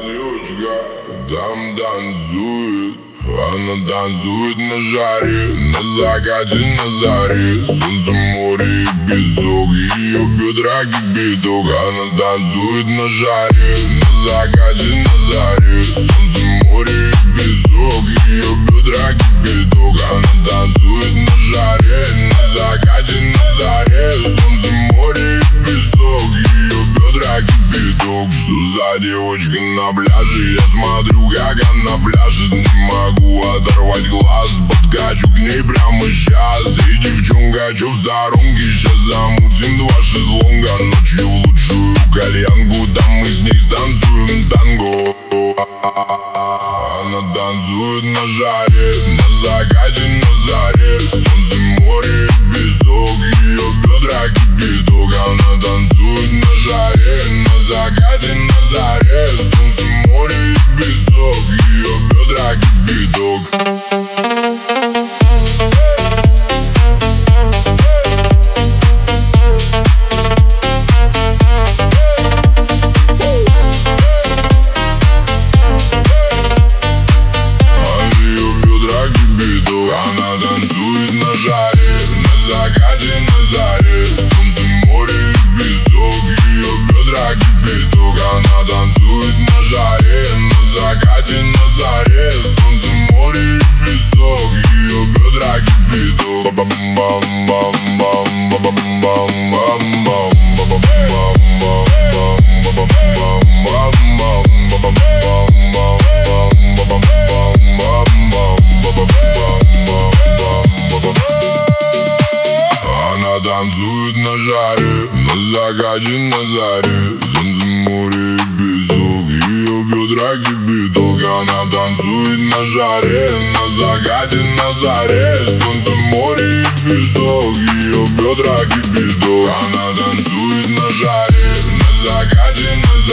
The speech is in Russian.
девочка там танцует. Она танцует на жаре, на закате, на заре. Солнце, море и песок, ее бедра кипяток. Она танцует на жаре, на закате, на заре. Солнце, море и песок, ее бедра кипяток. Она танцует на жаре, на закате, на заре. Солнце, море и песок, ее бедра кипяток. Что за девочка на пляже? Я смотрю, как она пляшет. Не могу оторвать глаз, подкачу к ней прямо сейчас. И девчонка, чё в сторонке? Сейчас замутим два шезлонга. Ночью в лучшую кальянку, там мы с ней станцуем танго. Она танцует на жаре, на закате, на заре. Солнце, море и песок, ее бедра кипяток. Она танцует на жаре, на закате, на заре. Солнце, море и песок, ее бедра кипяток. Она танцует на жаре, на закате, на заре. Солнце, море и песок, ее бедра кипяток. Она танцует на жаре, на закате, на заре. Солнце, море и песок, ее бедра кипяток. Танцует на жаре, на закате, на заре. Солнце, море и песок, ее бедра кипяток. Она танцует на жаре, на закате, на заре. Солнце, море и песок, ее бедра кипяток. Она танцует на жаре, на закате, на заре.